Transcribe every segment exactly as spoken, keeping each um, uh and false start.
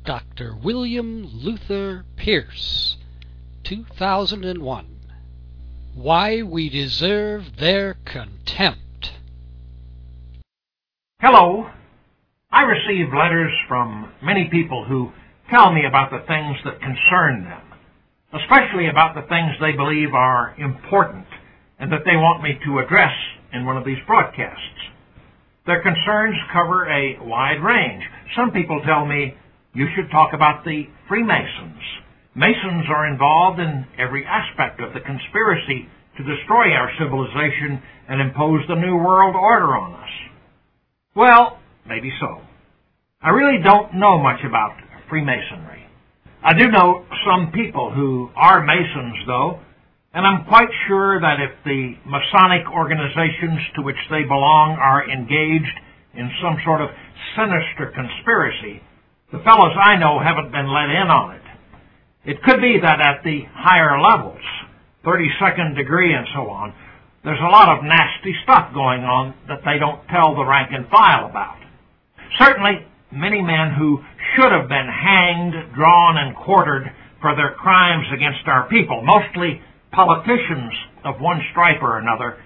Doctor William Luther Pierce, two thousand one. Why We Deserve Their Contempt. Hello. I receive letters from many people who tell me about the things that concern them, especially about the things they believe are important and that they want me to address in one of these broadcasts. Their concerns cover a wide range. Some people tell me you should talk about the Freemasons. Masons are involved in every aspect of the conspiracy to destroy our civilization and impose the New World Order on us. Well, maybe so. I really don't know much about Freemasonry. I do know some people who are Masons, though, and I'm quite sure that if the Masonic organizations to which they belong are engaged in some sort of sinister conspiracy, the fellows I know haven't been let in on it. It could be that at the higher levels, thirty-second degree and so on, there's a lot of nasty stuff going on that they don't tell the rank and file about. Certainly, many men who should have been hanged, drawn, and quartered for their crimes against our people, mostly politicians of one stripe or another,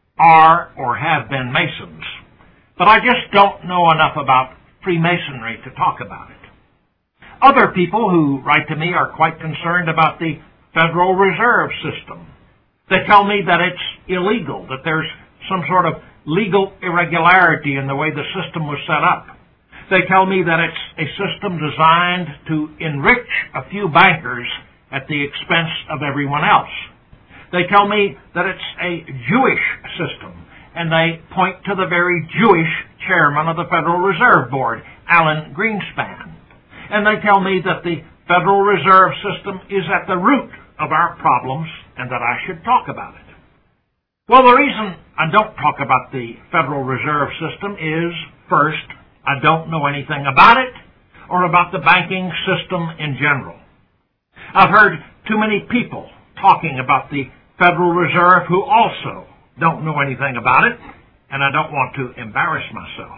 are or have been Masons. But I just don't know enough about Freemasonry to talk about it. Other people who write to me are quite concerned about the Federal Reserve System. They tell me that it's illegal, that there's some sort of legal irregularity in the way the system was set up. They tell me that it's a system designed to enrich a few bankers at the expense of everyone else. They tell me that it's a Jewish system, and they point to the very Jewish chairman of the Federal Reserve Board, Alan Greenspan. And they tell me that the Federal Reserve System is at the root of our problems and that I should talk about it. Well, the reason I don't talk about the Federal Reserve System is, first, I don't know anything about it or about the banking system in general. I've heard too many people talking about the Federal Reserve who also don't know anything about it, and I don't want to embarrass myself.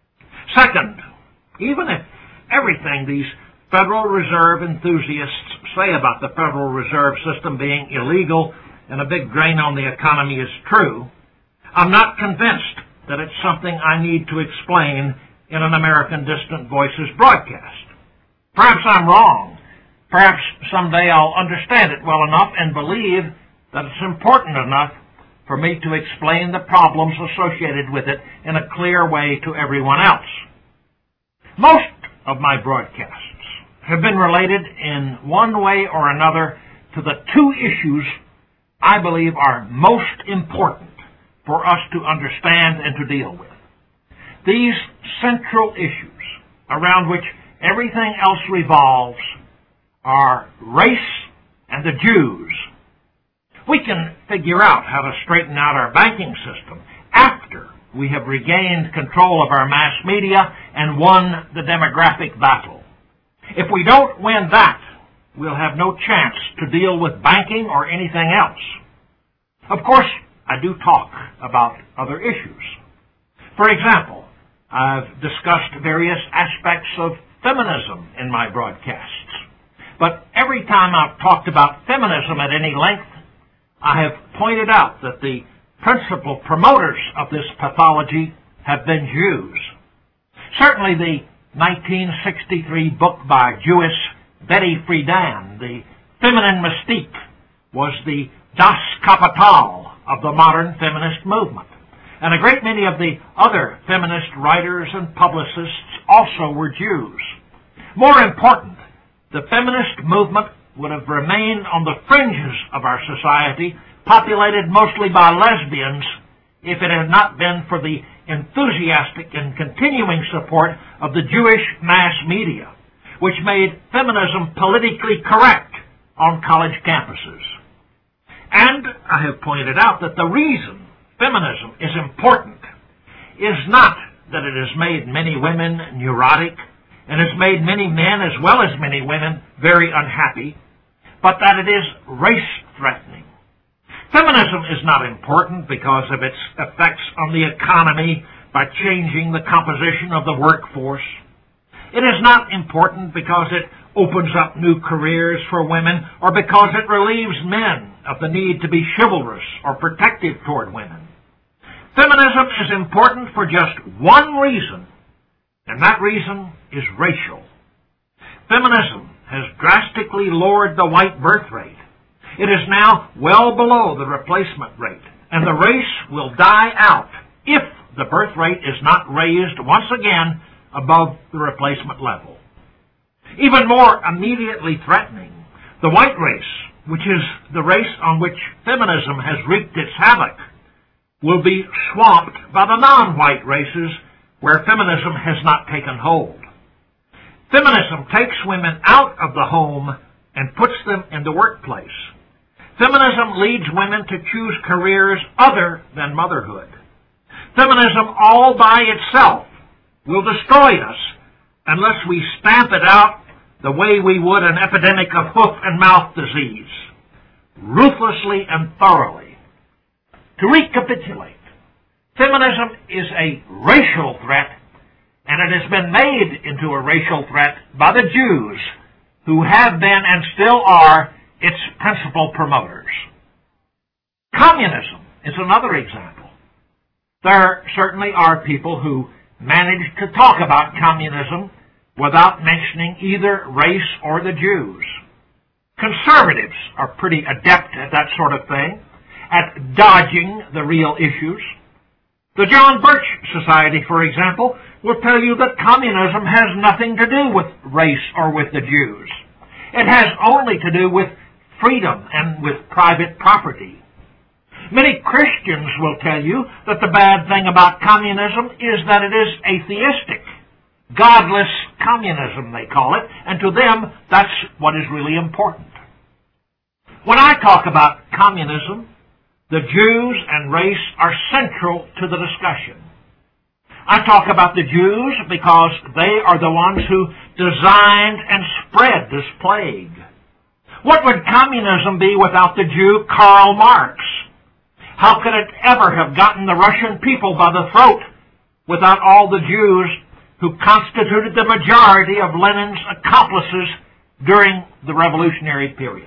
Second, even if everything these Federal Reserve enthusiasts say about the Federal Reserve System being illegal and a big drain on the economy is true, I'm not convinced that it's something I need to explain in an American Distant Voices broadcast. Perhaps I'm wrong. Perhaps someday I'll understand it well enough and believe that it's important enough for me to explain the problems associated with it in a clear way to everyone else. Most of my broadcasts have been related in one way or another to the two issues I believe are most important for us to understand and to deal with. These central issues around which everything else revolves are race and the Jews. We can figure out how to straighten out our banking system after we have regained control of our mass media and won the demographic battle. If we don't win that, we'll have no chance to deal with banking or anything else. Of course, I do talk about other issues. For example, I've discussed various aspects of feminism in my broadcasts. But every time I've talked about feminism at any length, I have pointed out that the principal promoters of this pathology have been Jews. Certainly the nineteen sixty-three book by Jewess Betty Friedan, The Feminine Mystique, was the Das Kapital of the modern feminist movement. And a great many of the other feminist writers and publicists also were Jews. More important, the feminist movement would have remained on the fringes of our society, populated mostly by lesbians, if it had not been for the enthusiastic and continuing support of the Jewish mass media, which made feminism politically correct on college campuses. And I have pointed out that the reason feminism is important is not that it has made many women neurotic and has made many men as well as many women very unhappy, but that it is race-threatening. Feminism is not important because of its effects on the economy by changing the composition of the workforce. It is not important because it opens up new careers for women or because it relieves men of the need to be chivalrous or protective toward women. Feminism is important for just one reason, and that reason is racial. Feminism has drastically lowered the white birth rate. It is now well below the replacement rate, and the race will die out if the birth rate is not raised once again above the replacement level. Even more immediately threatening, the white race, which is the race on which feminism has wreaked its havoc, will be swamped by the non-white races where feminism has not taken hold. Feminism takes women out of the home and puts them in the workplace. Feminism leads women to choose careers other than motherhood. Feminism all by itself will destroy us unless we stamp it out the way we would an epidemic of hoof and mouth disease, ruthlessly and thoroughly. To recapitulate, feminism is a racial threat, and it has been made into a racial threat by the Jews, who have been and still are its principal promoters. Communism is another example. There certainly are people who manage to talk about communism without mentioning either race or the Jews. Conservatives are pretty adept at that sort of thing, at dodging the real issues. The John Birch Society, for example, will tell you that communism has nothing to do with race or with the Jews. It has only to do with freedom and with private property. Many Christians will tell you that the bad thing about communism is that it is atheistic. Godless communism, they call it, and to them, that's what is really important. When I talk about communism, the Jews and race are central to the discussion. I talk about the Jews because they are the ones who designed and spread this plague. What would communism be without the Jew Karl Marx? How could it ever have gotten the Russian people by the throat without all the Jews who constituted the majority of Lenin's accomplices during the revolutionary period?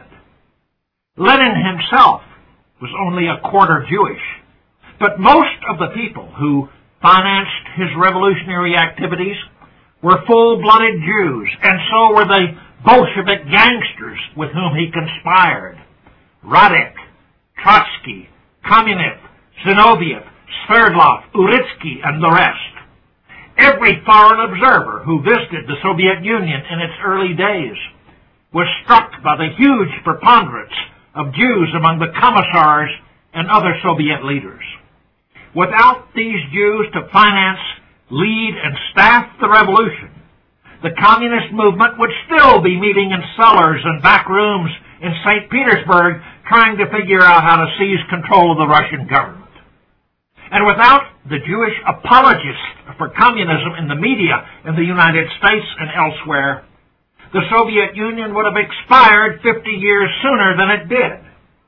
Lenin himself was only a quarter Jewish, but most of the people who financed his revolutionary activities were full-blooded Jews, and so were the Bolshevik gangsters with whom he conspired. Radek, Trotsky, Kamenev, Zinoviev, Sverdlov, Uritsky, and the rest. Every foreign observer who visited the Soviet Union in its early days was struck by the huge preponderance of Jews among the commissars and other Soviet leaders. Without these Jews to finance, lead, and staff the revolution, the communist movement would still be meeting in cellars and back rooms in Saint Petersburg trying to figure out how to seize control of the Russian government. And without the Jewish apologists for communism in the media in the United States and elsewhere, the Soviet Union would have expired fifty years sooner than it did.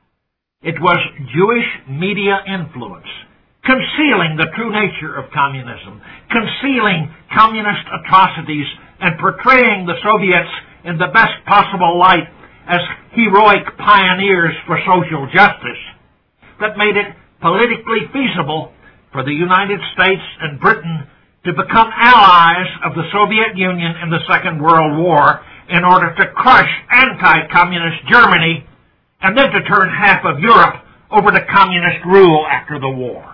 It was Jewish media influence, concealing the true nature of communism, concealing communist atrocities, and portraying the Soviets in the best possible light as heroic pioneers for social justice, that made it politically feasible for the United States and Britain to become allies of the Soviet Union in the Second World War in order to crush anti-communist Germany and then to turn half of Europe over to communist rule after the war.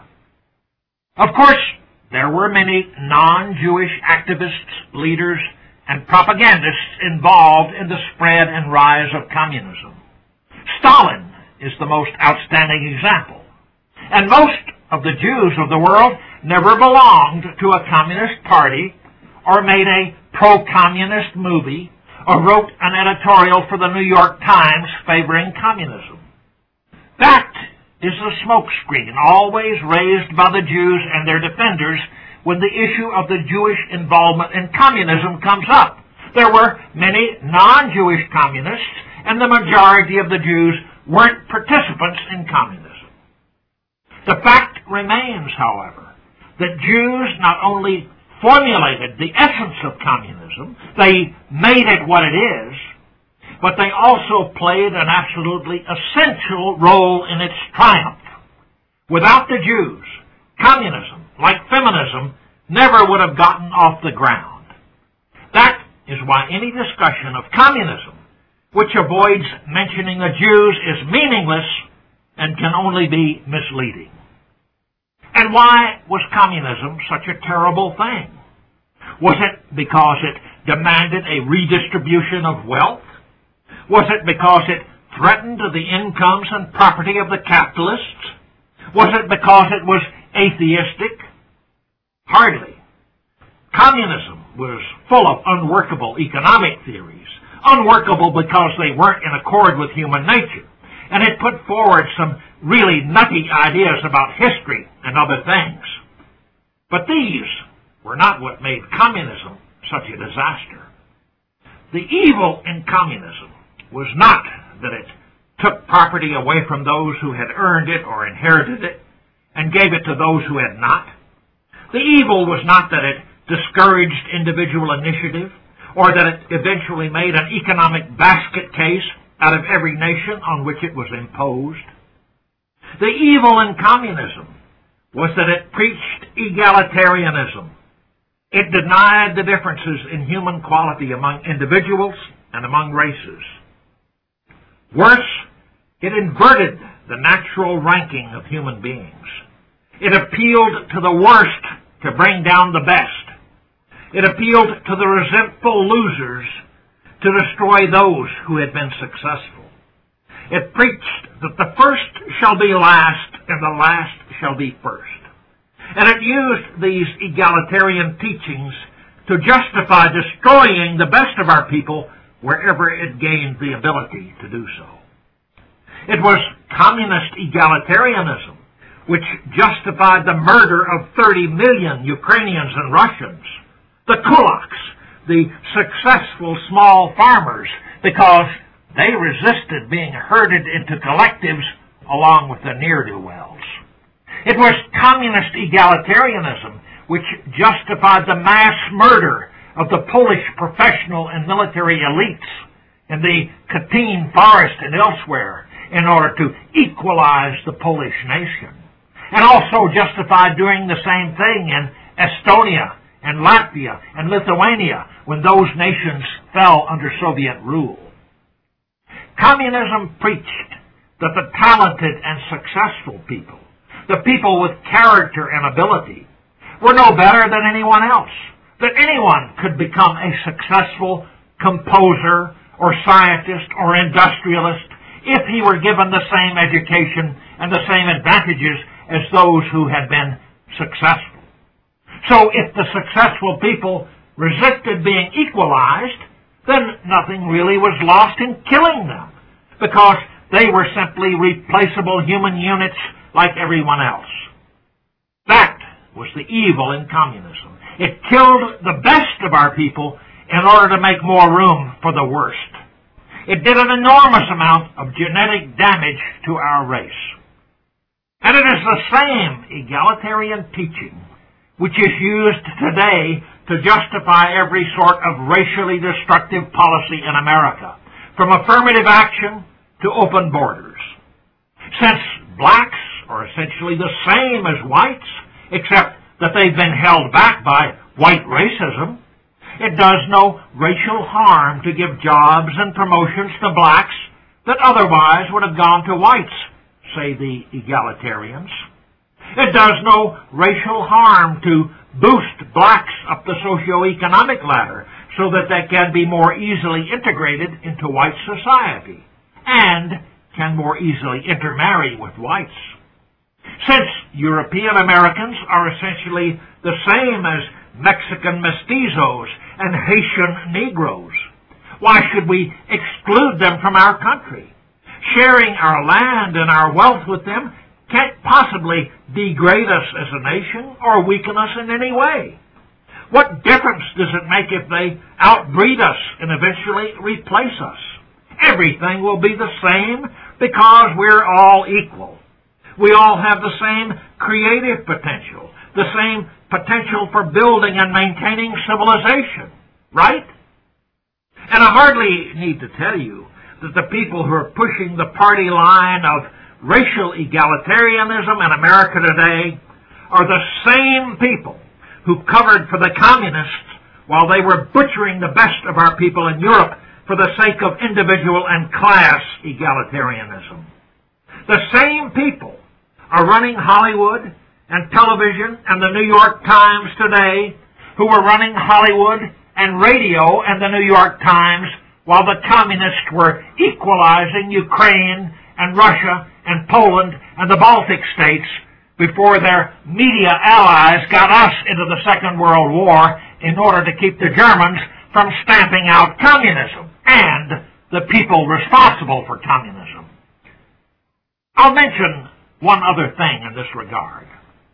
Of course, there were many non-Jewish activists, leaders, and propagandists involved in the spread and rise of communism. Stalin is the most outstanding example, and most of the Jews of the world never belonged to a communist party or made a pro-communist movie or wrote an editorial for the New York Times favoring communism. That is a smokescreen always raised by the Jews and their defenders when the issue of the Jewish involvement in communism comes up. There were many non-Jewish communists, and the majority of the Jews weren't participants in communism. The fact remains, however, that Jews not only formulated the essence of communism. They made it what it is, but they also played an absolutely essential role in its triumph. Without the Jews, communism, like feminism, never would have gotten off the ground. That is why any discussion of communism which avoids mentioning the Jews is meaningless and can only be misleading. And why was communism such a terrible thing? Was it because it demanded a redistribution of wealth? Was it because it threatened the incomes and property of the capitalists? Was it because it was atheistic? Hardly. Communism was full of unworkable economic theories, unworkable because they weren't in accord with human nature, and it put forward some really nutty ideas about history and other things. But these were not what made communism such a disaster. The evil in communism was not that it took property away from those who had earned it or inherited it and gave it to those who had not. The evil was not that it discouraged individual initiative or that it eventually made an economic basket case out of every nation on which it was imposed. The evil in communism was that it preached egalitarianism. It denied the differences in human quality among individuals and among races. Worse, it inverted the natural ranking of human beings. It appealed to the worst to bring down the best. It appealed to the resentful losers to destroy those who had been successful. It preached that the first shall be last and the last shall be first. And it used these egalitarian teachings to justify destroying the best of our people wherever it gained the ability to do so. It was communist egalitarianism which justified the murder of thirty million Ukrainians and Russians, the kulaks, the successful small farmers, because they resisted being herded into collectives along with the ne'er-do-wells. It was communist egalitarianism which justified the mass murder of the Polish professional and military elites in the Katyn forest and elsewhere in order to equalize the Polish nation, and also justified doing the same thing in Estonia and Latvia and Lithuania when those nations fell under Soviet rule. Communism preached that the talented and successful people, the people with character and ability, were no better than anyone else, that anyone could become a successful composer or scientist or industrialist if he were given the same education and the same advantages as those who had been successful. So if the successful people resisted being equalized, then nothing really was lost in killing them, because they were simply replaceable human units like everyone else. That was the evil in communism. It killed the best of our people in order to make more room for the worst. It did an enormous amount of genetic damage to our race. And it is the same egalitarian teaching which is used today to justify every sort of racially destructive policy in America, from affirmative action to open borders. Since blacks are essentially the same as whites, except that they've been held back by white racism, it does no racial harm to give jobs and promotions to blacks that otherwise would have gone to whites, say the egalitarians. It does no racial harm to boost blacks up the socioeconomic ladder so that they can be more easily integrated into white society and can more easily intermarry with whites. Since European Americans are essentially the same as Mexican mestizos and Haitian Negroes, why should we exclude them from our country? Sharing our land and our wealth with them can't possibly degrade us as a nation or weaken us in any way. What difference does it make if they outbreed us and eventually replace us? Everything will be the same because we're all equal. We all have the same creative potential, the same potential for building and maintaining civilization, right? And I hardly need to tell you that the people who are pushing the party line of racial egalitarianism in America today are the same people who covered for the communists while they were butchering the best of our people in Europe for the sake of individual and class egalitarianism. The same people are running Hollywood and television and the New York Times today who were running Hollywood and radio and the New York Times while the communists were equalizing Ukraine and Russia and Poland and the Baltic states before their media allies got us into the Second World War in order to keep the Germans from stamping out communism and the people responsible for communism. I'll mention one other thing in this regard.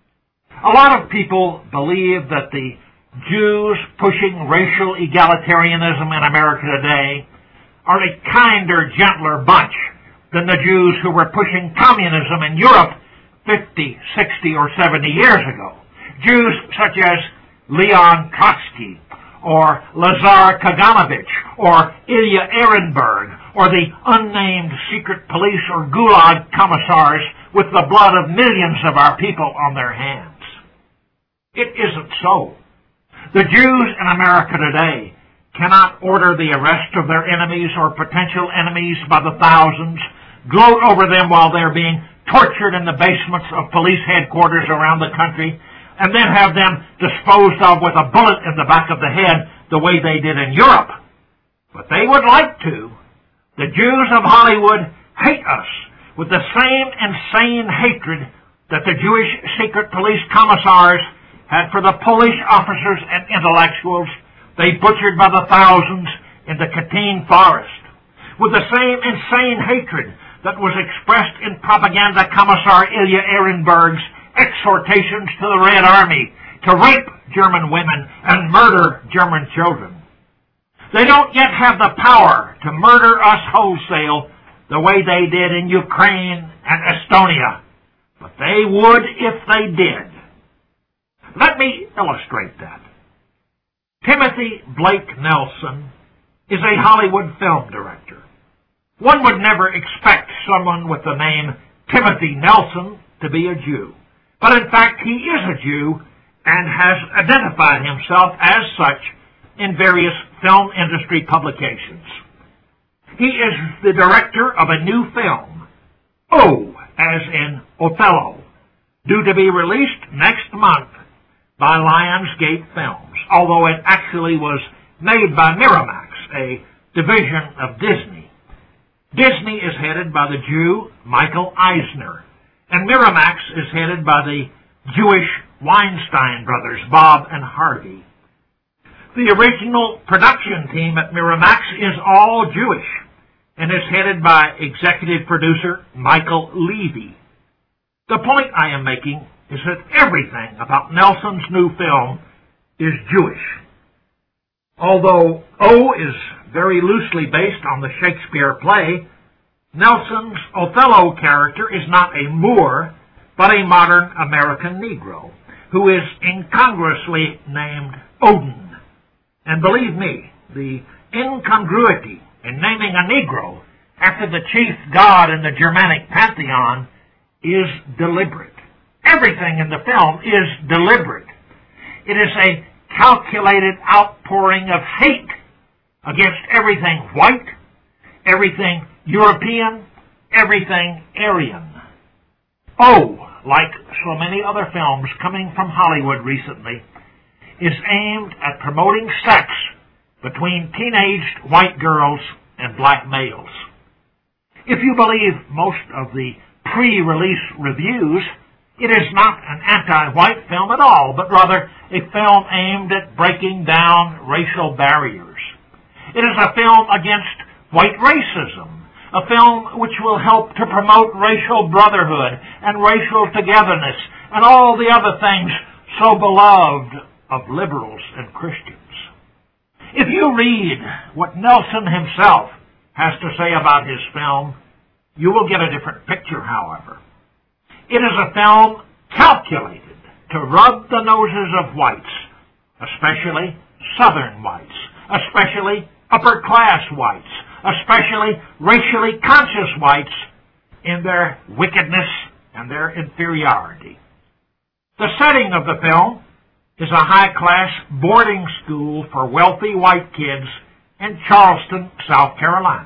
A lot of people believe that the Jews pushing racial egalitarianism in America today are a kinder, gentler bunch than the Jews who were pushing communism in Europe fifty, sixty, or seventy years ago. Jews such as Leon Trotsky, or Lazar Kaganovich, or Ilya Ehrenberg, or the unnamed secret police or gulag commissars with the blood of millions of our people on their hands. It isn't so. The Jews in America today cannot order the arrest of their enemies or potential enemies by the thousands, gloat over them while they're being tortured in the basements of police headquarters around the country, and then have them disposed of with a bullet in the back of the head the way they did in Europe. But they would like to. The Jews of Hollywood hate us with the same insane hatred that the Jewish secret police commissars had for the Polish officers and intellectuals they butchered by the thousands in the Katyn forest, with the same insane hatred that was expressed in propaganda commissar Ilya Ehrenberg's exhortations to the Red Army to rape German women and murder German children. They don't yet have the power to murder us wholesale the way they did in Ukraine and Estonia, but they would if they did. Let me illustrate that. Timothy Blake Nelson is a Hollywood film director. One would never expect someone with the name Timothy Nelson to be a Jew. But in fact, he is a Jew and has identified himself as such in various film industry publications. He is the director of a new film, O, as in Othello, due to be released next month by Lionsgate Films, although it actually was made by Miramax, a division of Disney. Disney is headed by the Jew Michael Eisner, and Miramax is headed by the Jewish Weinstein brothers, Bob and Harvey. The original production team at Miramax is all Jewish and is headed by executive producer Michael Levy. The point I am making is that everything about Nelson's new film is Jewish. Although O is very loosely based on the Shakespeare play, Nelson's Othello character is not a Moor, but a modern American Negro, who is incongruously named Odin. And believe me, the incongruity in naming a Negro after the chief god in the Germanic pantheon is deliberate. Everything in the film is deliberate. It is a calculated outpouring of hate against everything white, everything European, everything Aryan. Oh, like so many other films coming from Hollywood recently, is aimed at promoting sex between teenaged white girls and black males. If you believe most of the pre-release reviews, it is not an anti-white film at all, but rather a film aimed at breaking down racial barriers. It is a film against white racism, a film which will help to promote racial brotherhood and racial togetherness and all the other things so beloved of liberals and Christians. If you read what Nelson himself has to say about his film, you will get a different picture, however. It is a film calculated to rub the noses of whites, especially Southern whites, especially upper-class whites, especially racially conscious whites, in their wickedness and their inferiority. The setting of the film is a high-class boarding school for wealthy white kids in Charleston, South Carolina.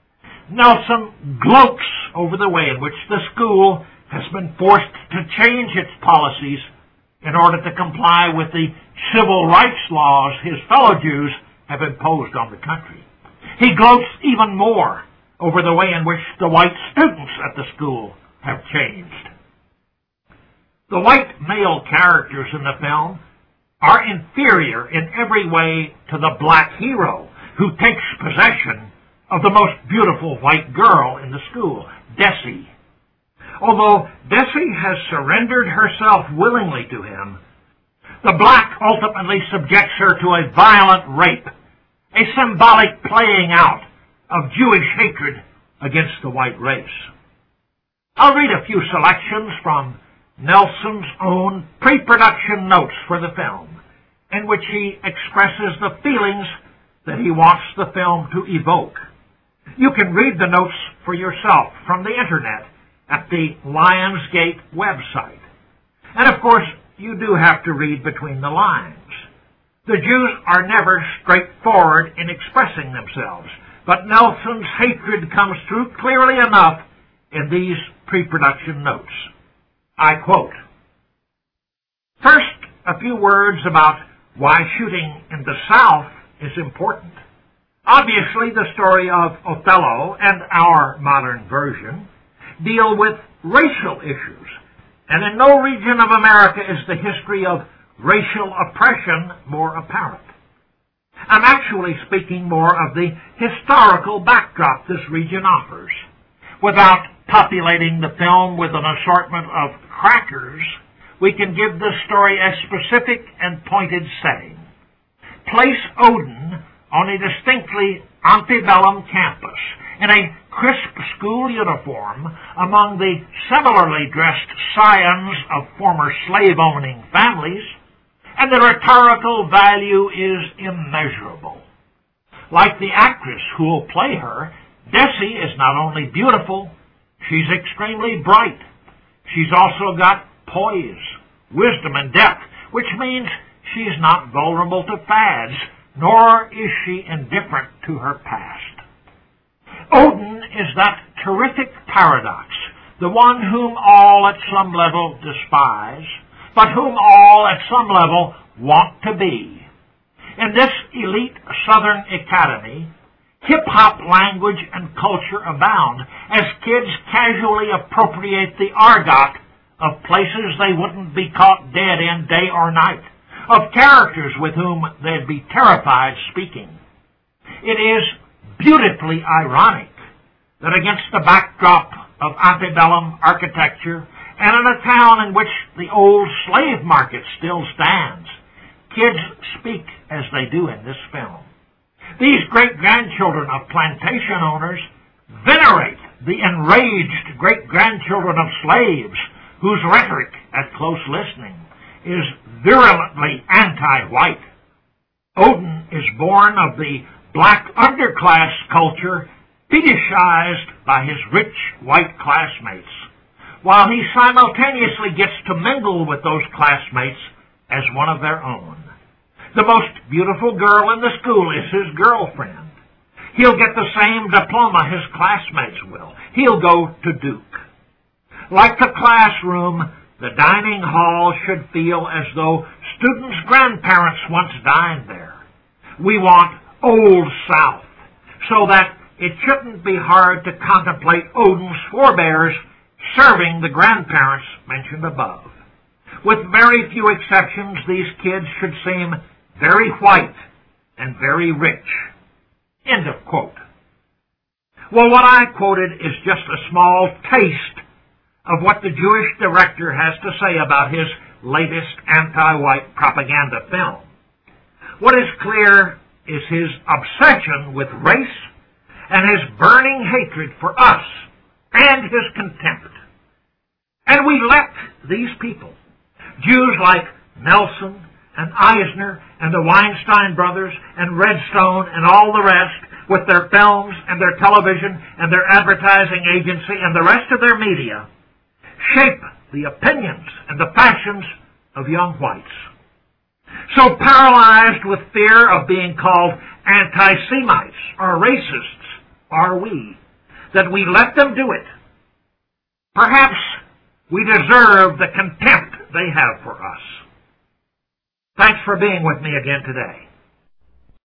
Nelson gloats over the way in which the school has been forced to change its policies in order to comply with the civil rights laws his fellow Jews have imposed on the country. He gloats even more over the way in which the white students at the school have changed. The white male characters in the film are inferior in every way to the black hero who takes possession of the most beautiful white girl in the school, Dessie. Although Dessie has surrendered herself willingly to him, the black ultimately subjects her to a violent rape, a symbolic playing out of Jewish hatred against the white race. I'll read a few selections from Nelson's own pre-production notes for the film, in which he expresses the feelings that he wants the film to evoke. You can read the notes for yourself from the internet at the Lionsgate website. And of course, you do have to read between the lines. The Jews are never straightforward in expressing themselves, but Nelson's hatred comes through clearly enough in these pre-production notes. I quote, "First, a few words about why shooting in the South is important. Obviously, the story of Othello and our modern version deal with racial issues, and in no region of America is the history of racial oppression more apparent. I'm actually speaking more of the historical backdrop this region offers. Without populating the film with an assortment of crackers, we can give this story a specific and pointed setting. Place Odin on a distinctly antebellum campus in a crisp school uniform among the similarly dressed scions of former slave-owning families, and the rhetorical value is immeasurable. Like the actress who will play her, Dessie is not only beautiful, she's extremely bright. She's also got poise, wisdom, and depth, which means she's not vulnerable to fads, nor is she indifferent to her past. Odin is that terrific paradox, the one whom all at some level despise, but whom all at some level want to be. In this elite Southern academy, hip-hop language and culture abound as kids casually appropriate the argot of places they wouldn't be caught dead in day or night, of characters with whom they'd be terrified speaking. It is beautifully ironic that against the backdrop of antebellum architecture and in a town in which the old slave market still stands, kids speak as they do in this film. These great-grandchildren of plantation owners venerate the enraged great-grandchildren of slaves whose rhetoric, at close listening, is virulently anti-white. Odin is born of the black underclass culture fetishized by his rich white classmates, while he simultaneously gets to mingle with those classmates as one of their own. The most beautiful girl in the school is his girlfriend. He'll get the same diploma his classmates will. He'll go to Duke. Like the classroom, the dining hall should feel as though students' grandparents once dined there. We want Old South, so that it shouldn't be hard to contemplate Odin's forebears serving the grandparents mentioned above. With very few exceptions, these kids should seem very white and very rich. End of quote. Well, what I quoted is just a small taste of what the Jewish director has to say about his latest anti-white propaganda film. What is clear is his obsession with race and his burning hatred for us and his contempt. And we let these people, Jews like Nelson and Eisner and the Weinstein brothers and Redstone and all the rest, with their films and their television and their advertising agency and the rest of their media, shape the opinions and the fashions of young whites. So paralyzed with fear of being called anti-Semites or racists are we, that we let them do it. Perhaps we deserve the contempt they have for us. Thanks for being with me again today.